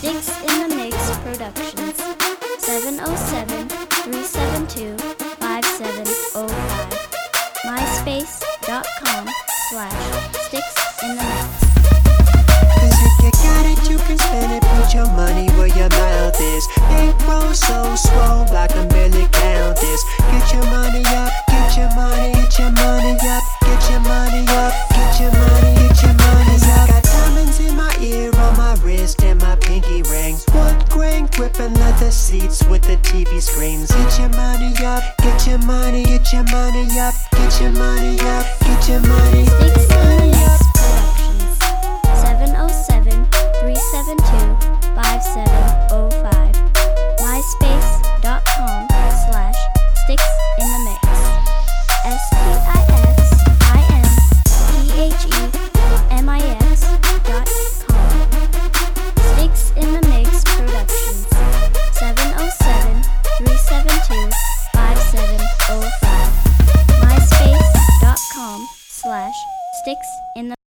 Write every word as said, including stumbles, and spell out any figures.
Sticks in the Mix Productions. seven oh seven, three seven two, five seven oh five. MySpace.com slash Sticks in the Mix. Cause if you got it, you can spend it. Put your money where your mouth is. Bankroll so swole, like a million count this. Get your money up, get your money, get your money up, get your money up, get your money, get your money up. I got diamonds in my ear, on my wrist, and my pinky rings. Wood grain gripping leather seats with the T V screens. Get your money up, get your money, get your money up, get your money up, get your money. Sticks in the Mix Productions. seven oh seven, three seven two, five seven oh five. MySpace.com slash Sticks in the Mix. S T I X I N T H E M I X dot com. Sticks in the Mix Productions. seven oh seven, three seven two, five seven oh five. MySpace.com slash Sticks in the